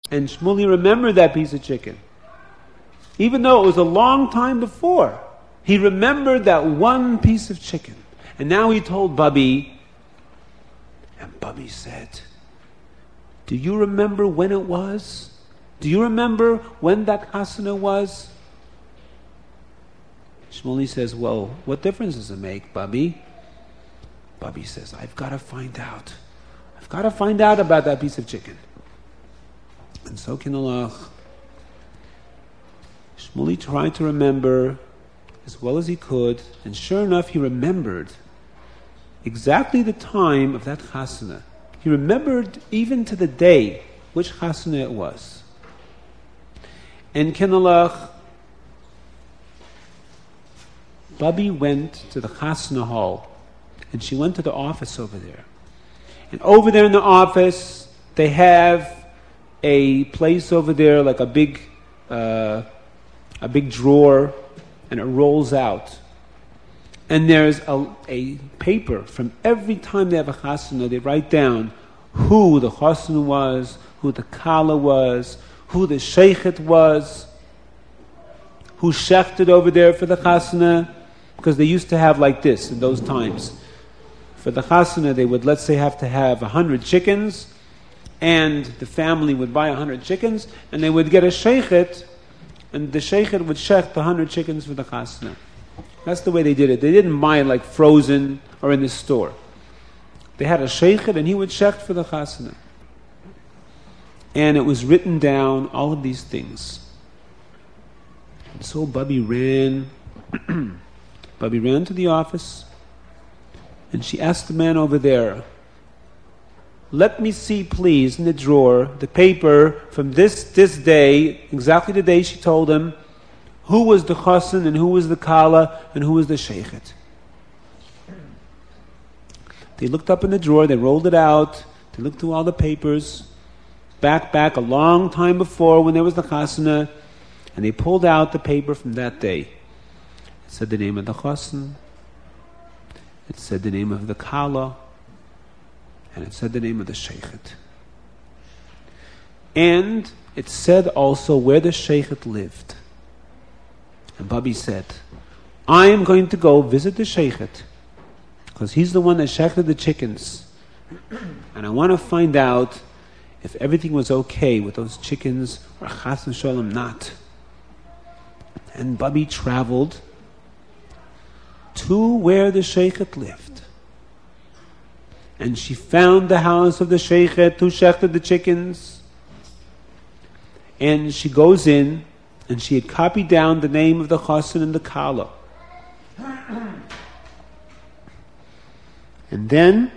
And Shmuley remembered that piece of chicken. Even though it was a long time before, he remembered that one piece of chicken. And now he told Bubby, and Bubby said, do you remember when it was? Do you remember when that chasana was? Shmuley says, well, what difference does it make, Bubby? Bubby says, I've got to find out. I've got to find out about that piece of chicken. And so Kinalach, Shmuley tried to remember as well as he could, and sure enough, he remembered exactly the time of that chasana. He remembered even to the day which chasana it was. And Kinalach, Bubby went to the chasana hall, and she went to the office over there. And over there in the office, they have a place over there like a big drawer, and it rolls out. And there's a paper from every time they have a chasana. They write down who the chasana was, who the kala was, who the sheikhet was, who shechted over there for the chasana, because they used to have like this in those times. For the chasana, they would, let's say, have to have 100 chickens, and the family would buy 100 chickens, and they would get a sheikhet, and the sheikhet would shecht the 100 chickens for the chasana. That's the way they did it. They didn't buy it like frozen or in the store. They had a sheikhet, and he would shecht for the chasana. And it was written down, all of these things. And so Bubby ran to the office, and she asked the man over there, let me see, please, in the drawer, the paper from this day, exactly the day she told him, who was the chasen and who was the kala and who was the sheikhet. They looked up in the drawer, they rolled it out, they looked through all the papers, back a long time before when there was the chasana, and they pulled out the paper from that day. It said the name of the chasen, it said the name of the kala, and it said the name of the sheikhet. And it said also where the sheikhet lived. And Bubby said, I am going to go visit the sheikhet, because he's the one that shechted the chickens. And I want to find out if everything was okay with those chickens, or chas v'sholem not. And Bubby traveled to where the sheikhet lived. And she found the house of the sheikhet who shechted the chickens. And she goes in, and she had copied down the name of the chasen and the kala. And then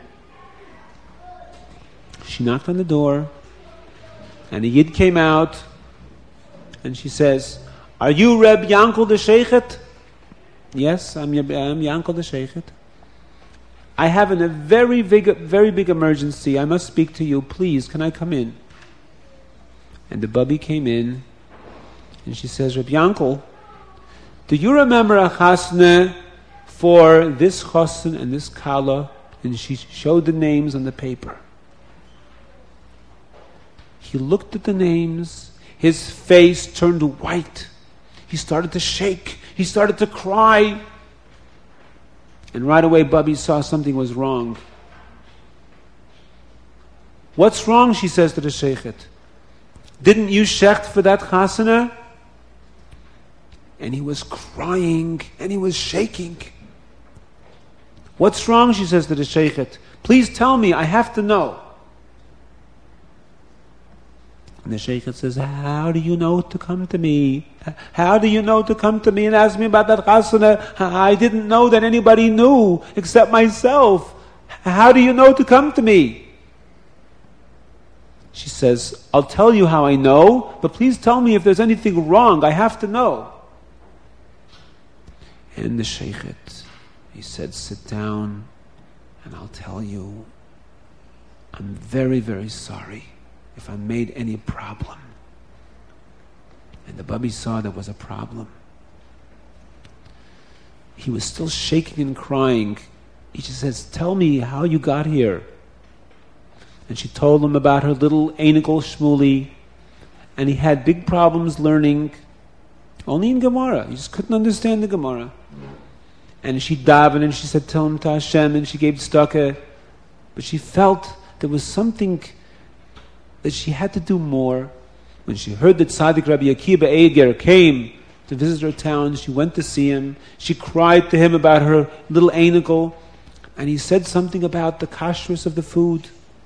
she knocked on the door, and a yid came out, and she says, are you Reb Yankel the sheikhet? Yes, I'm Yankel the sheikhet. I have a very big emergency. I must speak to you. Please, can I come in? And the Bubby came in, and she says, Reb Yankel, do you remember a chasna for this chasen and this kala? And she showed the names on the paper. He looked at the names. His face turned white. He started to shake. He started to cry. And right away, Bubby saw something was wrong. What's wrong, she says to the sheikhet. Didn't you shecht for that chasana? And he was crying, and he was shaking. What's wrong, she says to the sheikhet. Please tell me, I have to know. And the sheikhet says, how do you know to come to me? How do you know to come to me and ask me about that chasana? I didn't know that anybody knew except myself. How do you know to come to me? She says, I'll tell you how I know, but please tell me if there's anything wrong. I have to know. And the sheikhet, he said, sit down and I'll tell you. I'm very, very sorry if I made any problem. And the Bubby saw there was a problem. He was still shaking and crying. He just says, tell me how you got here. And she told him about her little Einikel Shmuley, and he had big problems learning only in Gemara. He just couldn't understand the Gemara. And she davened and she said Tehillim to Hashem and she gave tzedakah, but she felt there was something that she had to do more. When she heard that Tzaddik Rabbi Akiva Eiger came to visit her town, she went to see him. She cried to him about her little Einikel, and he said something about the kashrus of the food.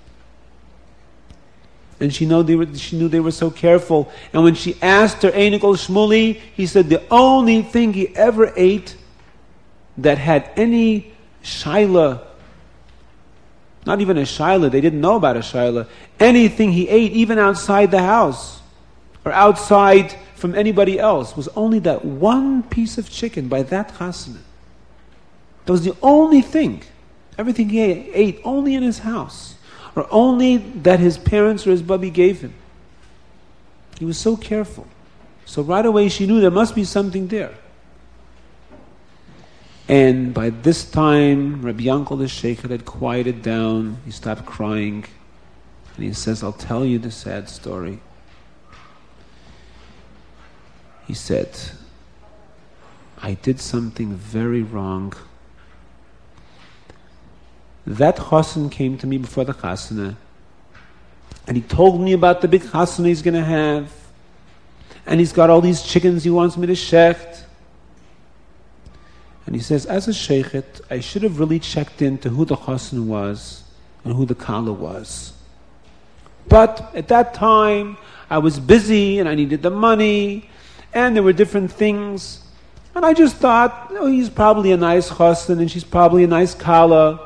And she knew they were so careful. And when she asked her Einikel Shmuli, he said the only thing he ever ate that had any shaila, not even a shaila, they didn't know about a shaila, anything he ate, even outside the house, or outside from anybody else, was only that one piece of chicken by that chasana. That was the only thing. Everything he ate only in his house, or only that his parents or his bubby gave him. He was so careful. So right away she knew there must be something there. And by this time, Rabbi Yankel the Sheikh had quieted down. He stopped crying. And he says, I'll tell you the sad story. He said, I did something very wrong. That chassan came to me before the chasana, and he told me about the big chasana he's going to have, and he's got all these chickens he wants me to shecht. And he says, as a sheikhet, I should have really checked into who the chassan was and who the kala was. But at that time, I was busy and I needed the money, and there were different things. And I just thought, oh, he's probably a nice chassan and she's probably a nice kala.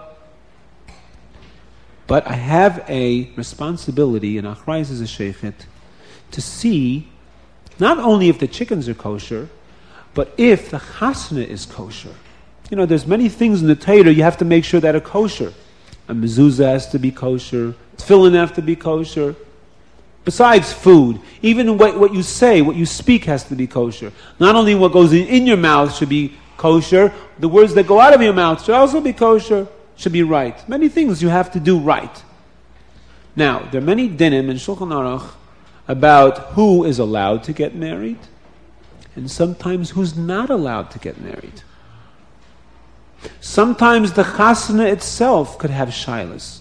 But I have a responsibility in achrayus as a sheikhet to see not only if the chickens are kosher, but if the chasana is kosher. You know, there's many things in the Torah you have to make sure that are kosher. A mezuzah has to be kosher. Tefillin have to be kosher. Besides food, even what you say, what you speak has to be kosher. Not only what goes in your mouth should be kosher, the words that go out of your mouth should also be kosher, should be right. Many things you have to do right. Now, there are many dinim in Shulchan Aruch about who is allowed to get married, and sometimes who's not allowed to get married. Sometimes the chasana itself could have shilas.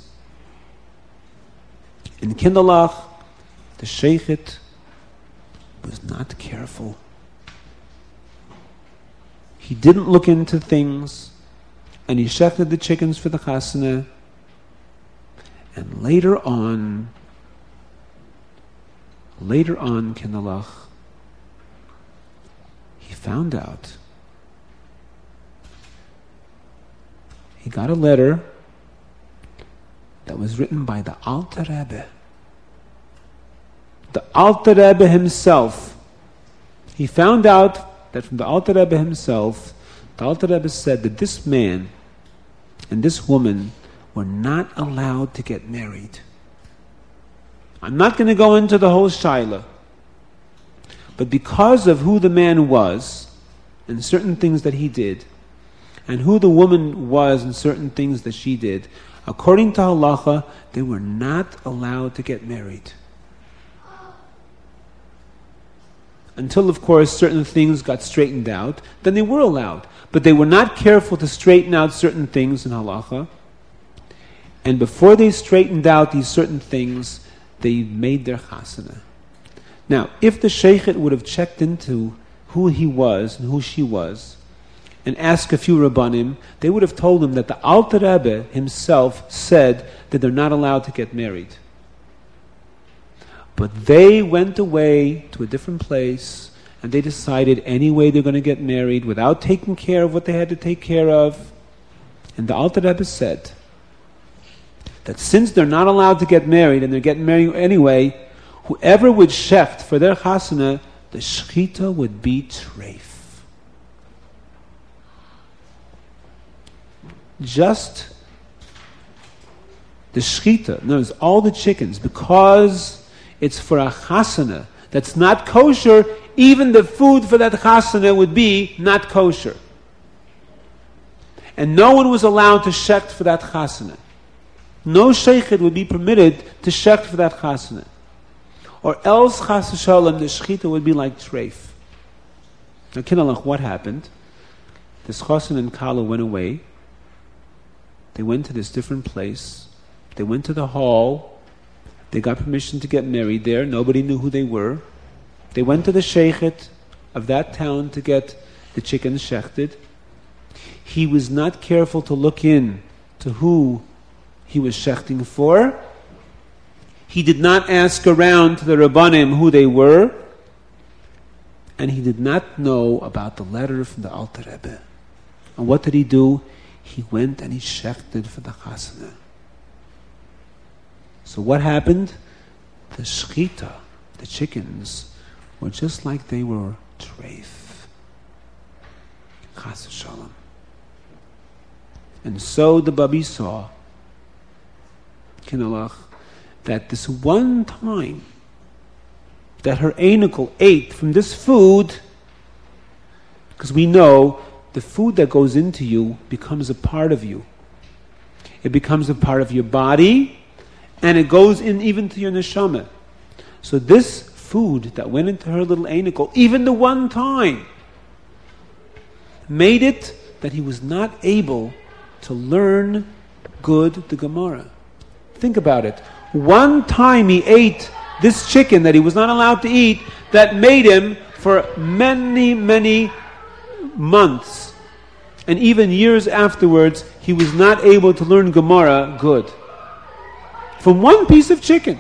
In Kinderlach, the sheikhet was not careful. He didn't look into things, and he shechted the chickens for the chasana. And later on, Kinderlach, he found out. He got a letter that was written by the Alter Rebbe. The Alter Rebbe himself. He found out that from the Alter Rebbe himself, the Alter Rebbe said that this man and this woman were not allowed to get married. I'm not going to go into the whole shaila, but because of who the man was and certain things that he did, and who the woman was and certain things that she did, according to halacha, they were not allowed to get married. Until, of course, certain things got straightened out, then they were allowed. But they were not careful to straighten out certain things in halacha. And before they straightened out these certain things, they made their chasana. Now, if the sheikhet would have checked into who he was and who she was, and asked a few rabbanim, they would have told him that the Alter Rebbe himself said that they're not allowed to get married. But they went away to a different place, and they decided anyway they're going to get married without taking care of what they had to take care of. And the Alter Rebbe said that since they're not allowed to get married, and they're getting married anyway, whoever would shecht for their chasana, the shechita would be treif. Just the shechita, in other words, all the chickens, because it's for a chasana that's not kosher, even the food for that chasana would be not kosher. And no one was allowed to shecht for that chasana. No sheikhet would be permitted to shecht for that chasana. or else chas v'shalom the shechita would be like treif. Now, kinalach, what happened? This Chassan and Kala went away. They went to this different place. They went to the hall. They got permission to get married there. Nobody knew who they were. They went to the sheikhet of that town to get the chicken shechted. He was not careful to look in to who he was shechting for. He did not ask around to the Rabbanim who they were. And he did not know about the letter from the Alter Rebbe. And what did he do? He went and he shechted for the chasana. So what happened? The shechita, the chickens, were just like they were treif. Chas v'shalom. And so the Babi saw, kinalach, that this one time that her anicle ate from this food, because we know the food that goes into you becomes a part of you. It becomes a part of your body, and it goes in even to your neshama. So this food that went into her little anicle, even the one time, made it that he was not able to learn good the Gemara. Think about it. One time he ate this chicken that he was not allowed to eat, that made him for many, many months and even years afterwards, he was not able to learn Gemara good. From one piece of chicken.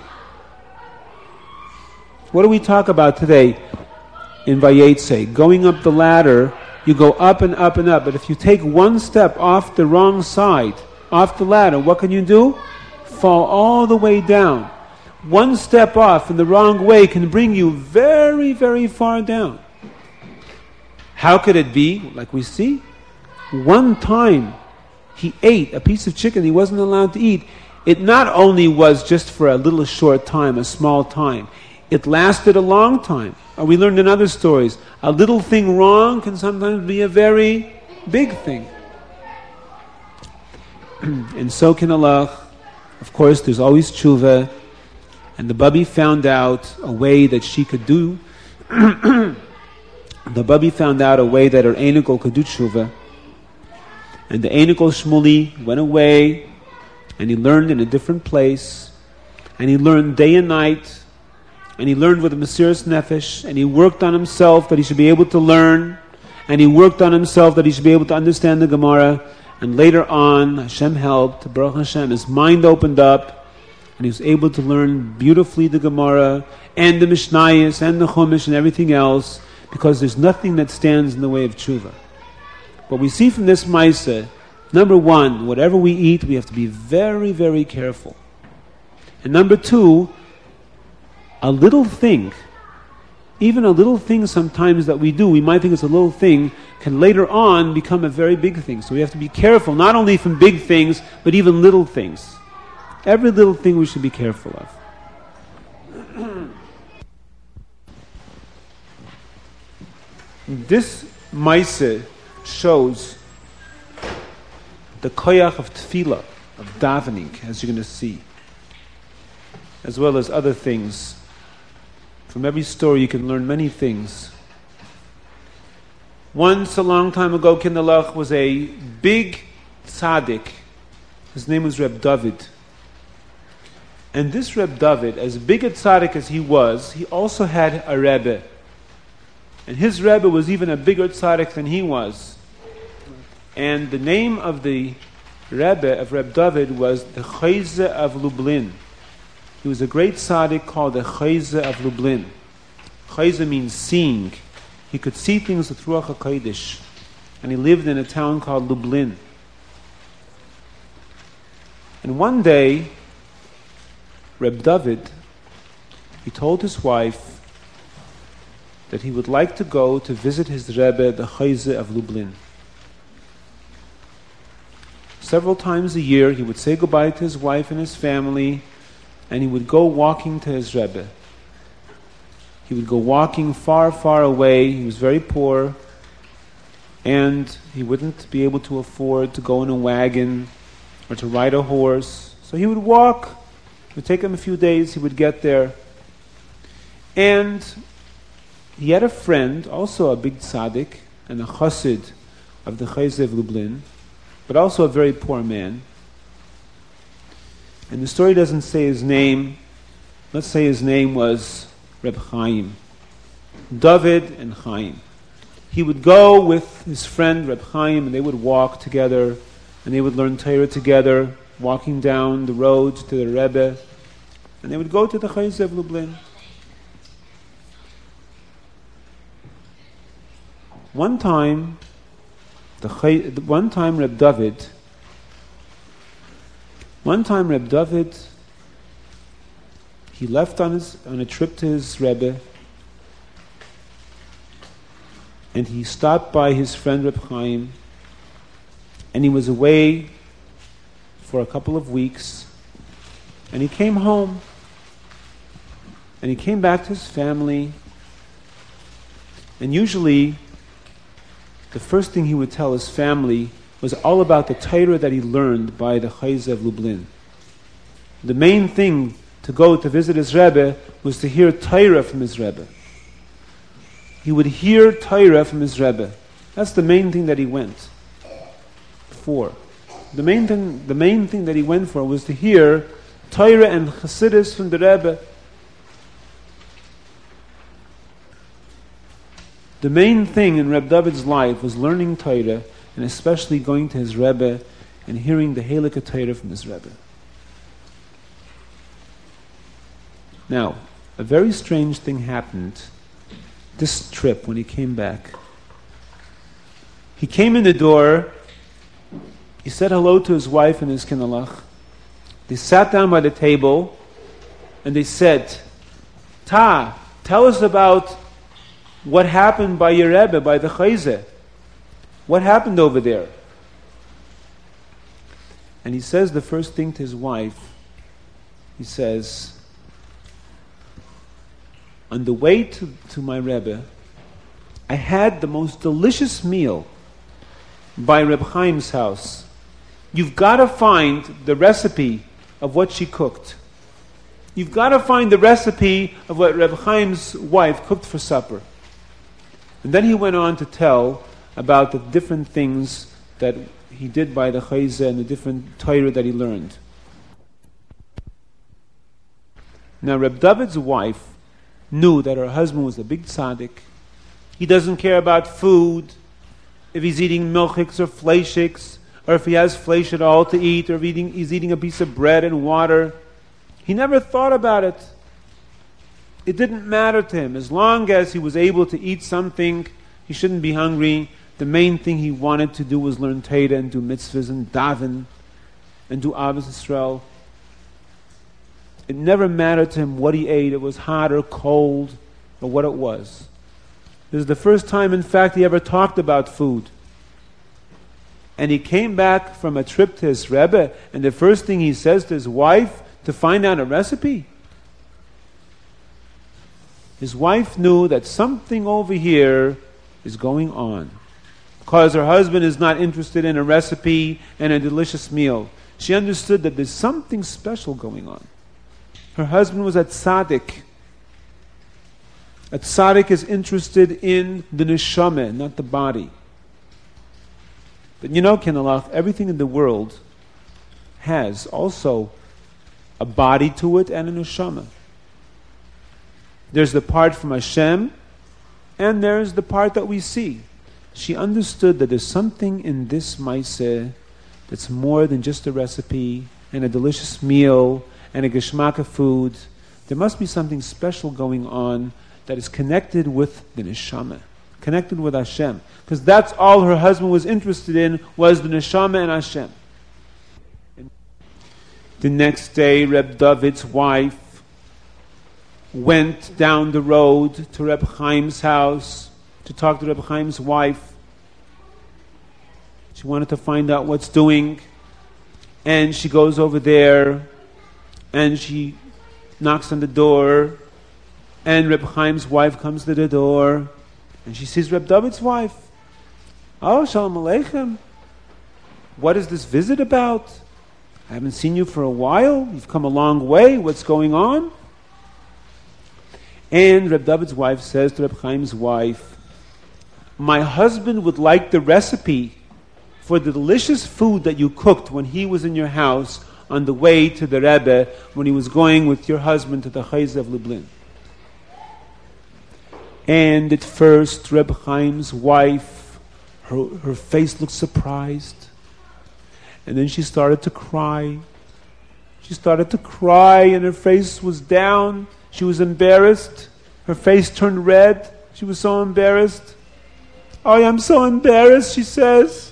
What do we talk about today in Vayetze? Going up the ladder, you go up and up and up. But if you take one step off the wrong side, off the ladder, what can you do? Fall all the way down. One step off in the wrong way can bring you very, very far down. How could it be? Like we see, one time he ate a piece of chicken he wasn't allowed to eat. It not only was just for a little short time, a small time, it lasted a long time. We learned in other stories, a little thing wrong can sometimes be a very big thing. And so can Allah. Of course, there's always tshuva. And the Babi found out a way that she could do. The Babi found out a way that her anicle could do tshuva. And the anicle Shmuli went away, and he learned in a different place, and he learned day and night, and he learned with a Mesiras Nefesh, and he worked on himself that he should be able to learn, and he worked on himself that he should be able to understand the Gemara. And later on, Hashem helped, Baruch Hashem, his mind opened up, and he was able to learn beautifully the Gemara, and the Mishnayos, and the Chumash, and everything else, because there's nothing that stands in the way of tshuva. What we see from this Maaseh, number one, whatever we eat, we have to be very, very careful. And number two, a little thing, even a little thing sometimes that we do, we might think it's a little thing, can later on become a very big thing. So we have to be careful, not only from big things, but even little things. Every little thing we should be careful of. This Maaseh shows the koyach of tefillah, of davening, as you're going to see, as well as other things. From every story you can learn many things. Once, a long time ago, Kindalach was a big tzaddik. His name was Reb David. And this Reb David, as big a tzaddik as he was, he also had a Rebbe. And his Rebbe was even a bigger tzaddik than he was. And the name of the Rebbe of Reb David was the Chayze of Lublin. He was a great tzaddik called the Chayze of Lublin. Chayze means seeing. He could see things with Ruach HaKodesh. And he lived in a town called Lublin. And one day, Reb David, he told his wife that he would like to go to visit his Rebbe, the Chayze of Lublin. Several times a year, he would say goodbye to his wife and his family, and he would go walking to his Rebbe. He would go walking far, far away. He was very poor, and he wouldn't be able to afford to go in a wagon or to ride a horse. So he would walk. It would take him a few days. He would get there. And he had a friend, also a big tzaddik, and a chassid of the Chayzev of Lublin, but also a very poor man. And the story doesn't say his name. Let's say his name was Reb Chaim. David and Chaim. He would go with his friend Reb Chaim, and they would walk together, and they would learn Torah together, walking down the road to the Rebbe, and they would go to the Chayzev of Lublin. One time Reb David, he left on a trip to his Rebbe, and he stopped by his friend Reb Chaim, and he was away for a couple of weeks, and he came home, and he came back to his family, and usually the first thing he would tell his family was all about the Torah that he learned by the Chayzev Lublin. The main thing to go to visit his Rebbe was to hear Torah from his Rebbe. He would hear Torah from his Rebbe. That's the main thing that he went for. The main thing that he went for was to hear Torah and Chassidus from the Rebbe. The main thing in Reb David's life was learning Torah, and especially going to his Rebbe and hearing the Halakha Torah from his Rebbe. Now, a very strange thing happened this trip when he came back. He came in the door, he said hello to his wife and his kinalach. They sat down by the table, and they said, tell us about what happened by your Rebbe, by the Chayzev. What happened over there? And he says the first thing to his wife, he says, on the way to my Rebbe, I had the most delicious meal by Reb Chaim's house. You've got to find the recipe of what she cooked. You've got to find the recipe of what Reb Chaim's wife cooked for supper. And then he went on to tell about the different things that he did by the Chayzev and the different Torah that he learned. Now Reb David's wife knew that her husband was a big tzaddik. He doesn't care about food, if he's eating milchiks or fleishiks, or if he has fleish at all to eat, or if he's eating a piece of bread and water. He never thought about it. It didn't matter to him. As long as he was able to eat something, he shouldn't be hungry. The main thing he wanted to do was learn Torah and do mitzvahs and daven and do Avos Yisrael. It never mattered to him what he ate. It was hot or cold or what it was. This is the first time, in fact, he ever talked about food. And he came back from a trip to his Rebbe, and the first thing he says to his wife, to find out a recipe. His wife knew that something over here is going on. Because her husband is not interested in a recipe and a delicious meal. She understood that there's something special going on. Her husband was a tzaddik. A tzaddik is interested in the neshama, not the body. But you know, Kinalach, everything in the world has also a body to it and a neshama. There's the part from Hashem, and there's the part that we see. She understood that there's something in this maaseh that's more than just a recipe and a delicious meal and a geschmack of food. There must be something special going on that is connected with the neshama, connected with Hashem. Because that's all her husband was interested in, was the neshama and Hashem. The next day, Reb David's wife went down the road to Reb Chaim's house to talk to Reb Chaim's wife. She wanted to find out what's doing. And she goes over there and she knocks on the door, and Reb Chaim's wife comes to the door and she sees Reb David's wife. Oh, Shalom Aleichem. What is this visit about? I haven't seen you for a while. You've come a long way. What's going on? And Reb David's wife says to Reb Chaim's wife, my husband would like the recipe for the delicious food that you cooked when he was in your house on the way to the Rebbe when he was going with your husband to the Chayz of Lublin. And at first, Reb Chaim's wife, her face looked surprised. And then she started to cry. She started to cry and her face was down. She was embarrassed. Her face turned red. She was so embarrassed. Oh, I'm so embarrassed, she says.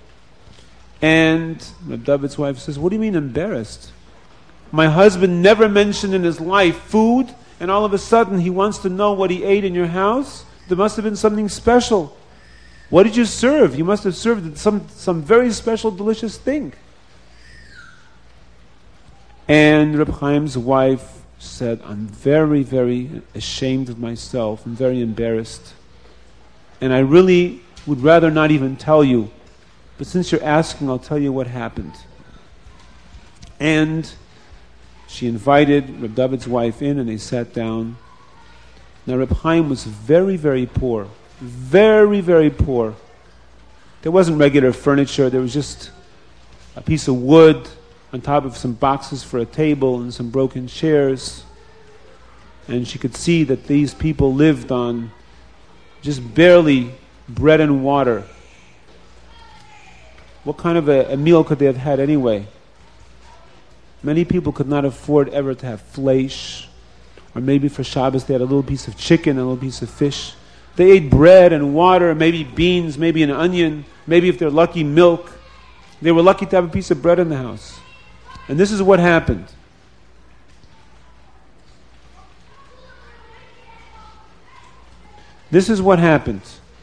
And Reb David's wife says, what do you mean embarrassed? My husband never mentioned in his life food, and all of a sudden he wants to know what he ate in your house? There must have been something special. What did you serve? You must have served some very special, delicious thing. And Reb Chaim's wife said, I'm very, very ashamed of myself. I'm very embarrassed. And I really would rather not even tell you. But since you're asking, I'll tell you what happened. And she invited Reb David's wife in and they sat down. Now Reb Chaim was very, very poor. Very, very poor. There wasn't regular furniture. There was just a piece of wood on top of some boxes for a table and some broken chairs. And she could see that these people lived on just barely bread and water. What kind of a meal could they have had anyway? Many people could not afford ever to have flesh, or maybe for Shabbos they had a little piece of chicken, a little piece of fish. They ate bread and water, maybe beans, maybe an onion, maybe if they're lucky, milk. They were lucky to have a piece of bread in the house. And this is what happened. This is what happened.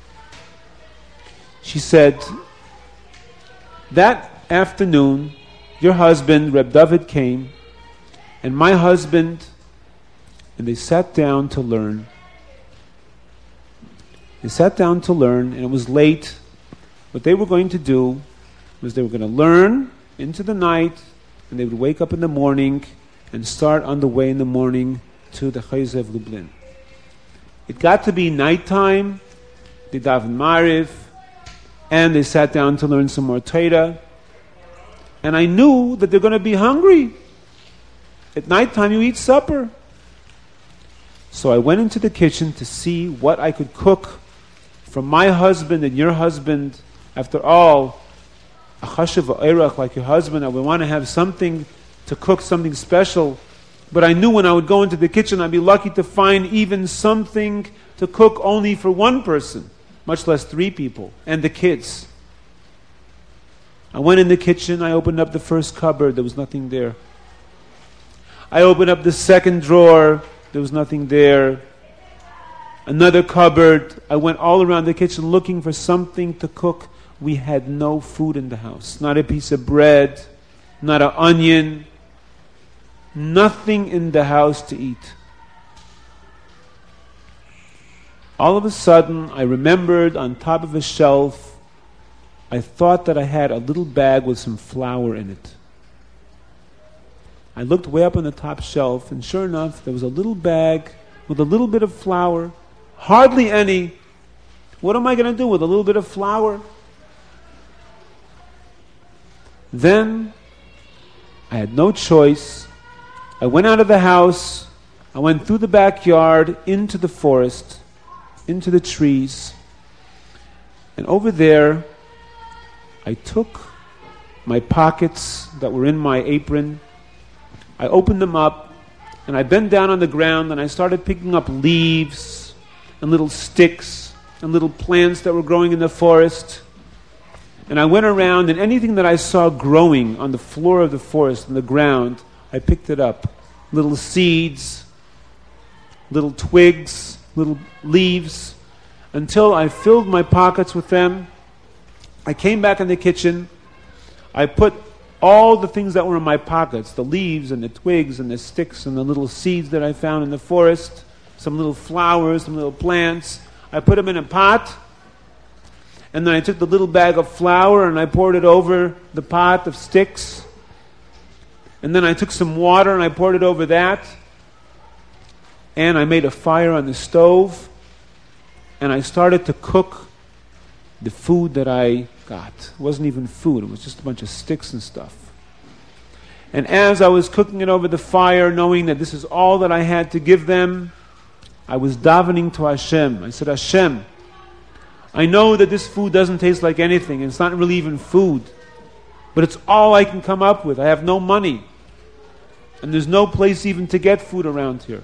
She said, that afternoon, your husband, Reb David, came, and my husband, and they sat down to learn. They sat down to learn, and it was late. What they were going to do was they were going to learn into the night, and they would wake up in the morning and start on the way in the morning to the Chayz of Lublin. It got to be nighttime. They davened Mariv, and they sat down to learn some more Torah. And I knew that they're going to be hungry. At nighttime, you eat supper. So I went into the kitchen to see what I could cook for my husband and your husband. After all, a chashuv eirach like your husband, I would want to have something to cook, something special. But I knew when I would go into the kitchen, I'd be lucky to find even something to cook only for one person, much less 3 people, and the kids. I went in the kitchen, I opened up the first cupboard, there was nothing there. I opened up the second drawer, there was nothing there. Another cupboard, I went all around the kitchen looking for something to cook. We had no food in the house, not a piece of bread, not an onion, nothing in the house to eat. All of a sudden, I remembered on top of a shelf, I thought that I had a little bag with some flour in it. I looked way up on the top shelf, and sure enough, there was a little bag with a little bit of flour. Hardly any. What am I going to do with a little bit of flour? Then, I had no choice. I went out of the house. I went through the backyard, into the forest, into the trees. And over there, I took my pockets that were in my apron. I opened them up, and I bent down on the ground, and I started picking up leaves and little sticks and little plants that were growing in the forest. And I went around, and anything that I saw growing on the floor of the forest, on the ground, I picked it up. Little seeds, little twigs, little leaves, until I filled my pockets with them. I came back in the kitchen. I put all the things that were in my pockets, the leaves and the twigs and the sticks and the little seeds that I found in the forest, some little flowers, some little plants. I put them in a pot, and then I took the little bag of flour and I poured it over the pot of sticks. And then I took some water and I poured it over that. and I made a fire on the stove, and I started to cook the food that I got. It wasn't even food, it was just a bunch of sticks and stuff. And as I was cooking it over the fire, knowing that this is all that I had to give them, I was davening to Hashem. I said, Hashem, I know that this food doesn't taste like anything, and it's not really even food, but it's all I can come up with. I have no money, and there's no place even to get food around here.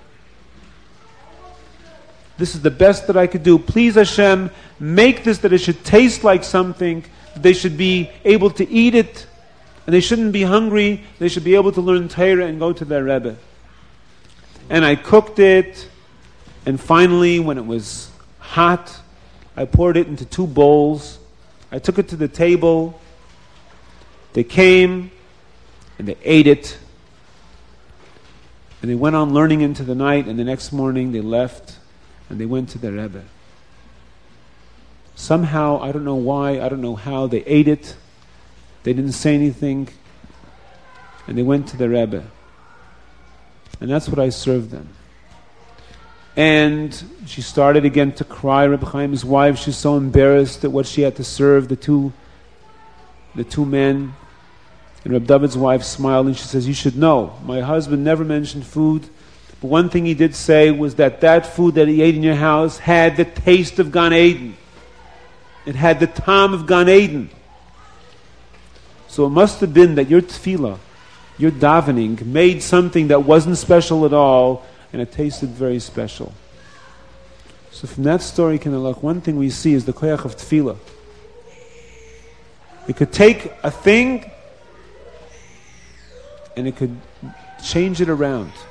This is the best that I could do. Please, Hashem, make this that it should taste like something, that they should be able to eat it, and they shouldn't be hungry. They should be able to learn Torah and go to their Rebbe. And I cooked it, and finally, when it was hot, I poured it into 2 bowls. I took it to the table. They came, and they ate it. And they went on learning into the night, and the next morning they left, and they went to their Rebbe. Somehow, I don't know why, I don't know how, they ate it. They didn't say anything, and they went to the Rebbe. And that's what I served them. And she started again to cry, Reb Chaim's wife. She's so embarrassed at what she had to serve the two men. And Reb David's wife smiled and she says, you should know, my husband never mentioned food, but one thing he did say was that food that he ate in your house had the taste of Gan Eden. It had the tom of Gan Eden. So it must have been that your tefillah, your davening, made something that wasn't special at all, and it tasted very special. So from that story, Kinalach, one thing we see is the koyach of tefillah. It could take a thing and it could change it around.